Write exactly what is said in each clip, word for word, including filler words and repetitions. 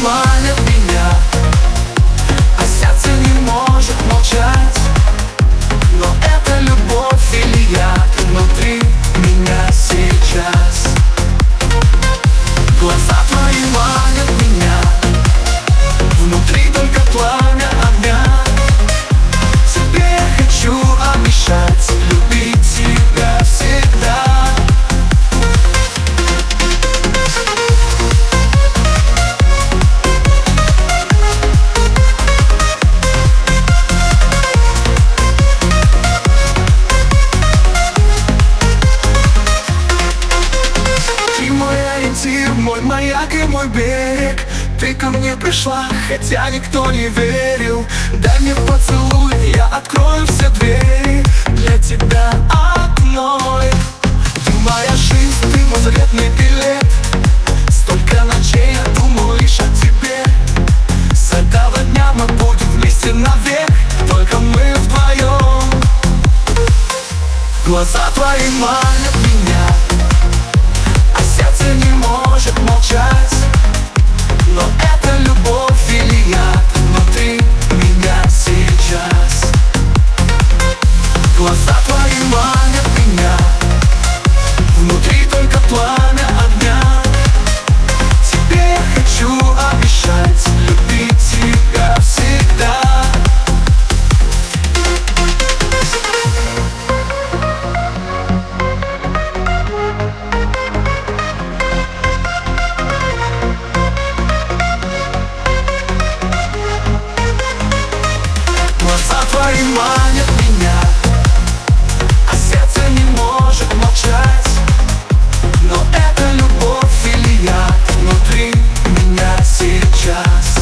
манят меня, а сердце не может молчать. Но это любовь или яд внутри меня сейчас. Глаза твои манят меня, внутри только пламя огня. Тебе я хочу обещать любить тебя всегда. Ты мой ориентир, мой маяк и мой берег. Ты ко мне пришла, хотя никто не верил. Дай мне поцелуй, я открою все двери для тебя одной. Ты моя жизнь, ты мой заветный билет. Столько ночей я думал лишь о тебе. С этого дня мы будем вместе навек, только мы вдвоем. Глаза твои манят меня, а сердце не может молчать. Но это любовь или яд внутри меня сейчас. Глаза твои манят меня, внутри только пламя огня. Тебе я хочу обещать любить тебя всегда. Глаза твои манят меня, а сердце не может молчать. Но это любовь или яд внутри меня сейчас.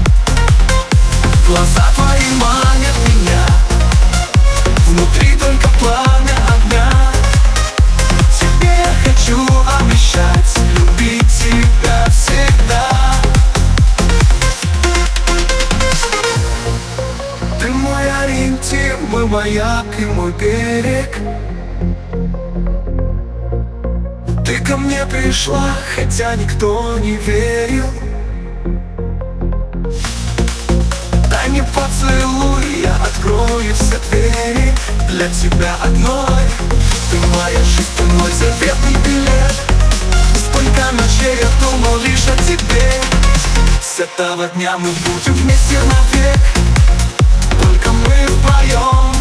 Глаза твои манят меня, внутри только пламя огня. Тебе я хочу обещать любить тебя всегда. Ты мой ориентир, мой маяк и мой берег. Ты ко мне пришла, хотя никто не верил. Дай мне поцелуй, я открою все двери для тебя одной. Ты моя жизнь, ты мой заветный билет. Сколько ночей я думал лишь о тебе. С этого дня мы будем вместе навек, только мы вдвоем.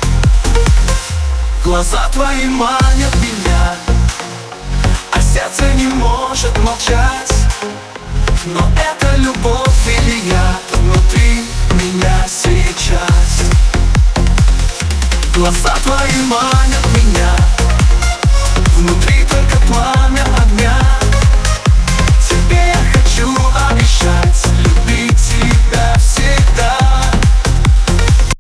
Глаза твои манят меня, а сердце не может молчать. Но это любовь или яд внутри меня сейчас. Глаза твои манят меня, внутри